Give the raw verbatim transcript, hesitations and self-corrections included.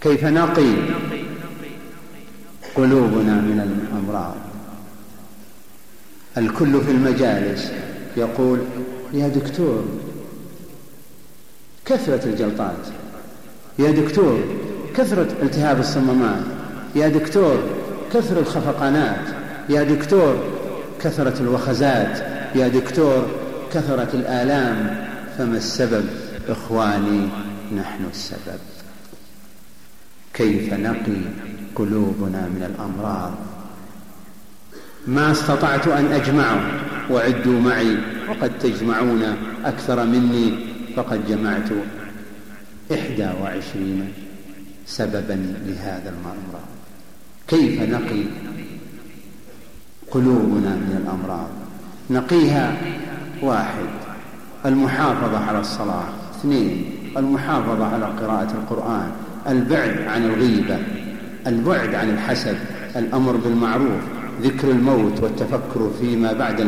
كيف نقي قلوبنا من الأمراض. الكل في المجالس يقول يا دكتور كثرة الجلطات، يا دكتور كثرة التهاب الصمامات، يا دكتور كثرة الخفقانات، يا دكتور كثرة الوخزات، يا دكتور كثرة الآلام. فما السبب؟ إخواني نحن السبب. كيف نقي قلوبنا من الأمراض؟ ما استطعت أن أجمعه، وعدوا معي وقد تجمعون أكثر مني، فقد جمعت إحدى وعشرين سببا لهذا المرض. كيف نقي قلوبنا من الأمراض؟ نقيها: واحد، المحافظة على الصلاة. اثنين، المحافظة على قراءة القرآن. البعد عن الغيبة، البعد عن الحسد، الأمر بالمعروف، ذكر الموت والتفكر فيما بعد الموت.